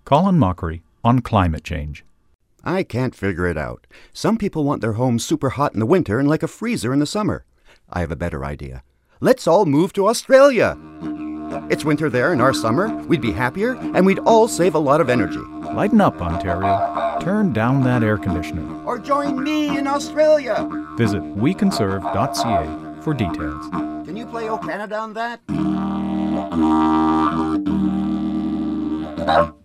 Colin Mockery on climate change. I can't figure it out. Some people want their homes super hot in the winter and like a freezer in the summer. I have a better idea. Let's all move to Australia. It's winter there in our summer, we'd be happier, and we'd all save a lot of energy. Lighten up, Ontario. Turn down that air conditioner. Or join me in Australia. Visit weconserve.ca for details. Can you play O Canada on that?